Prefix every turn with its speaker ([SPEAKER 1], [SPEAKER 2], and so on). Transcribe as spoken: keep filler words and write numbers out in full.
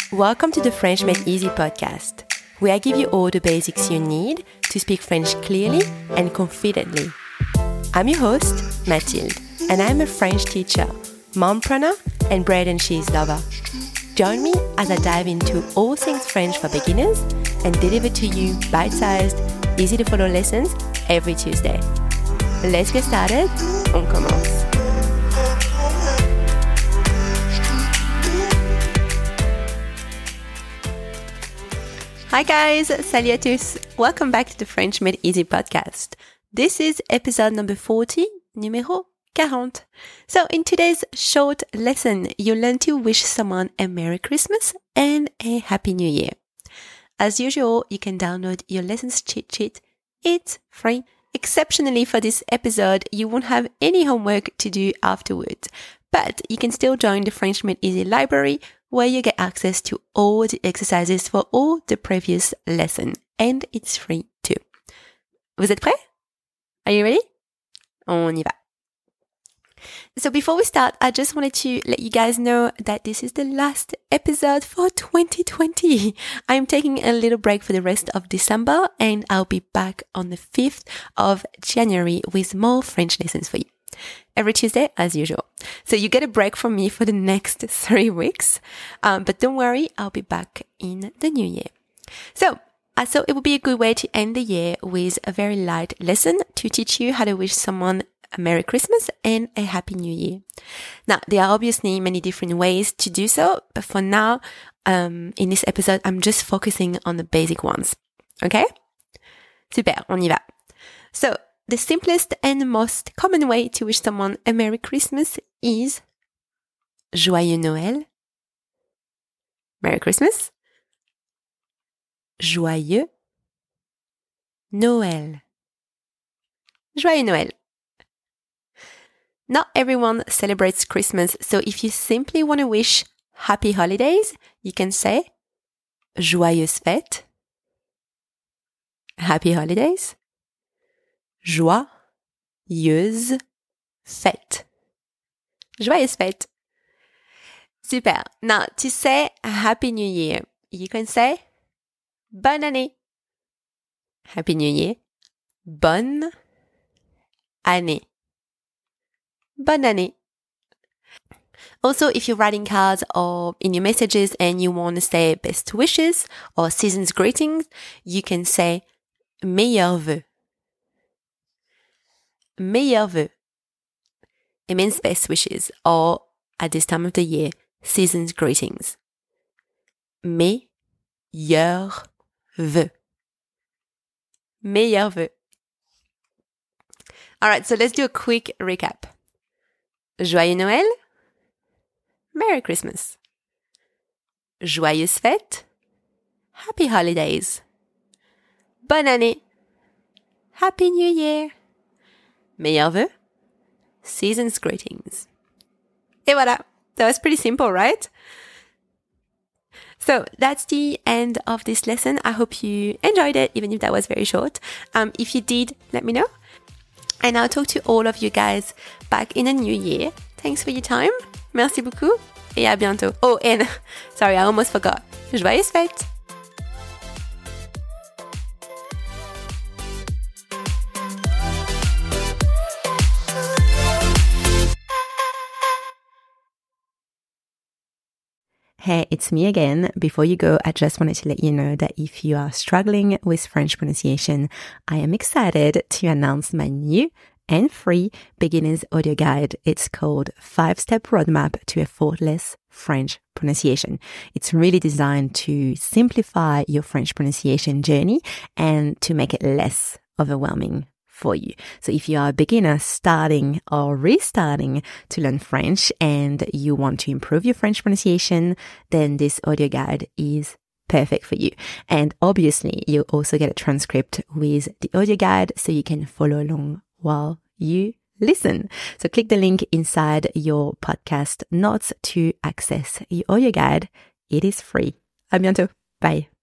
[SPEAKER 1] Welcome to the French Made Easy podcast, where I give you all the basics you need to speak French clearly and confidently. I'm your host, Mathilde, and I'm a French teacher, mompreneur, and bread and cheese lover. Join me as I dive into all things French for beginners and deliver to you bite-sized, easy-to-follow lessons every Tuesday. Let's get started. On commence. Hi guys, salut à tous. Welcome back to the French Made Easy podcast. This is episode number forty, numéro quarante. So in today's short lesson, you'll learn to wish someone a Merry Christmas and a Happy New Year. As usual, you can download your lessons cheat sheet. It's free. Exceptionally for this episode, you won't have any homework to do afterwards, but you can still join the French Made Easy library where you get access to all the exercises for all the previous lessons, and it's free too. Vous êtes prêts? Are you ready? On y va. So before we start, I just wanted to let you guys know that this is the last episode for twenty twenty. I'm taking a little break for the rest of December, and I'll be back on the fifth of January with more French lessons for you. Every Tuesday, as usual. So you get a break from me for the next three weeks. Um, but don't worry, I'll be back in the new year. So I thought it would be a good way to end the year with a very light lesson to teach you how to wish someone a Merry Christmas and a Happy New Year. Now, there are obviously many different ways to do so, but for now, um, in this episode, I'm just focusing on the basic ones. Okay? Super, on y va. So, the simplest and most common way to wish someone a Merry Christmas is Joyeux Noël. Merry Christmas. Joyeux Noël. Joyeux Noël. Not everyone celebrates Christmas, so if you simply want to wish happy holidays, you can say Joyeuses fêtes. Happy holidays. Joyeuse fête. Joyeuse fête. Super. Now, to say Happy New Year, you can say Bonne année. Happy New Year. Bonne année. Bonne année. Also, if you're writing cards or in your messages and you want to say best wishes or season's greetings, you can say meilleurs vœux. Meilleurs vœux. It means best wishes or at this time of the year, season's greetings. Meilleurs vœux. Meilleurs vœux. All right, so let's do a quick recap. Joyeux Noël. Merry Christmas. Joyeuses fêtes. Happy holidays. Bonne année. Happy New Year. Meilleurs vœux. Season's greetings. Et voilà. That was pretty simple, right? So that's the end of this lesson. I hope you enjoyed it, even if that was very short. Um, if you did, let me know. And I'll talk to all of you guys back in the new year. Thanks for your time. Merci beaucoup. Et à bientôt. Oh, and sorry, I almost forgot. Joyeuses fêtes. Hey, it's me again. Before you go, I just wanted to let you know that if you are struggling with French pronunciation, I am excited to announce my new and free beginner's audio guide. It's called Five-Step Roadmap to Effortless French Pronunciation. It's really designed to simplify your French pronunciation journey and to make it less overwhelming for you. So if you are a beginner starting or restarting to learn French and you want to improve your French pronunciation, then this audio guide is perfect for you. And obviously, you also get a transcript with the audio guide so you can follow along while you listen. So click the link inside your podcast notes to access your audio guide. It is free. À bientôt. Bye.